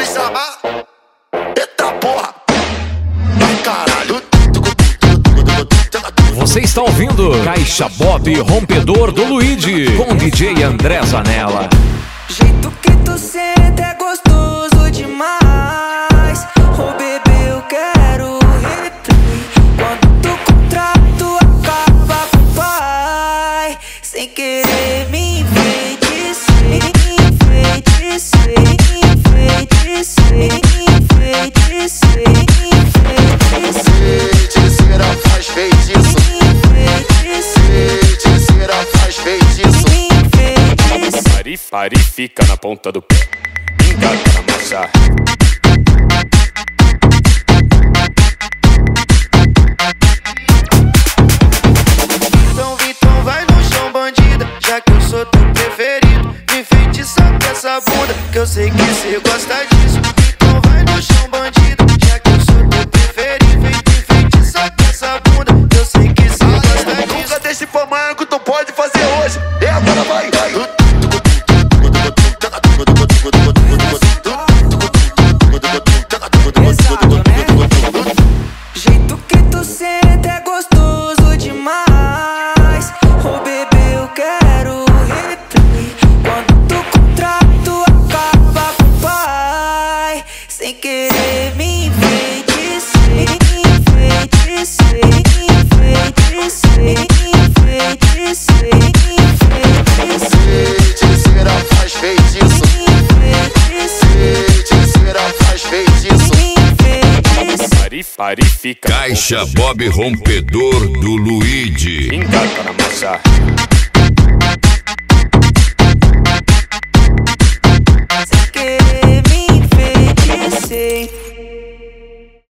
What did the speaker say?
me chamar. Eita porra. Caralho. Você está ouvindo Caixa Bob Rompedor do Luigi com DJ André Zanella. Jeito que tu sente é gostoso demais. Oh bebê, eu quero replay. Quando tu contrato acaba com o pai. Sem querer me enfeitiçei, enfeitiçei, enfeitiçei, enfeitiçei, enfeitiçei. Feiticeira faz feitiço. Feiticeira faz feitiço. Pare, fica na ponta do pé. Engata na massa. Então vai no chão, bandida, já que eu sou teu preferido. Me enfeitiça com essa bunda, que eu sei que cê gosta disso. Então vai no chão, bandida, já que eu sou teu preferido. Me enfeitiça com essa bunda, que eu sei que cê gosta disso. Nunca deixe pra amanhã que tu pode fazer hoje. E agora vai. Jeito que tu sente é gostoso demais. Oh bebê, eu quero replay. Quando tu contrato acaba com o pai. Sem querer me enfeitiçei, enfeitiçei, enfeitiçei, enfeitiçei, enfeitiçei. Feiticeira faz feitiço. Feiticeira faz feitiço. Pare, fica. Caixa Bob Rompedor do Luigi. Engata na massa.